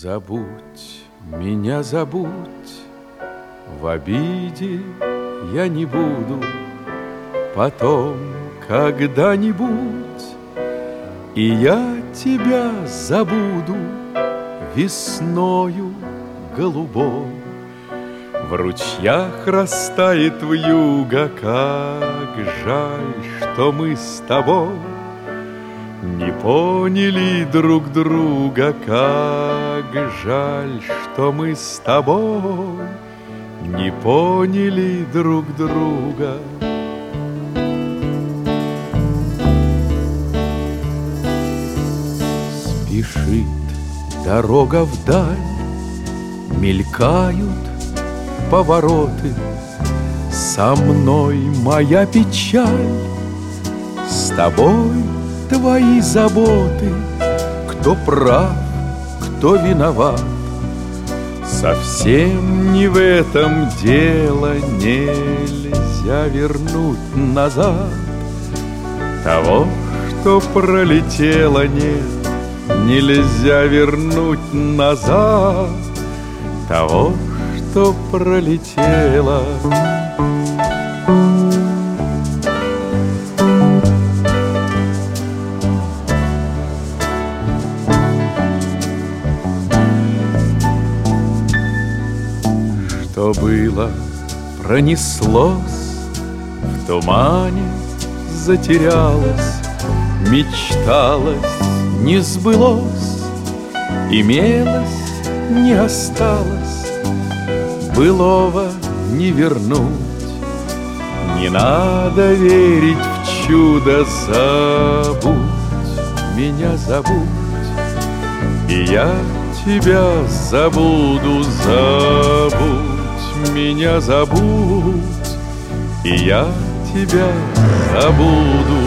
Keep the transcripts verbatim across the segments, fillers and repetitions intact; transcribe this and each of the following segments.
Забудь, меня забудь, в обиде я не буду. Потом когда-нибудь и я тебя забуду весною голубой. В ручьях растает вьюга, как жаль, что мы с тобой не поняли друг друга, как жаль, что мы с тобой не поняли друг друга. Спешит дорога вдаль, мелькают повороты. Со мной моя печаль, с тобой твои заботы. Кто прав, кто виноват, совсем не в этом дело. Нельзя вернуть назад того, что пролетело, нет. Нельзя вернуть назад того, что пролетело. Что было, пронеслось, в тумане затерялось, мечталось, не сбылось, имелось, не осталось, былого не вернуть. Не надо верить в чудо, забудь, меня забудь, и я тебя забуду. Забудь, меня забудь, и я тебя забуду.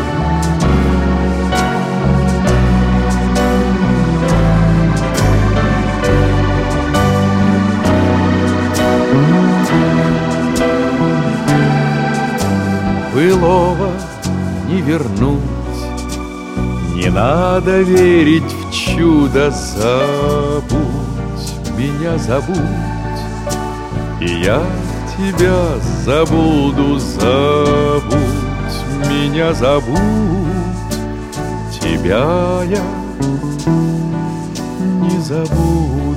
Былого не вернуть, не надо верить в чудо. Забудь, меня забудь, и я тебя забуду. Забудь, меня забудь, тебя я не забуду.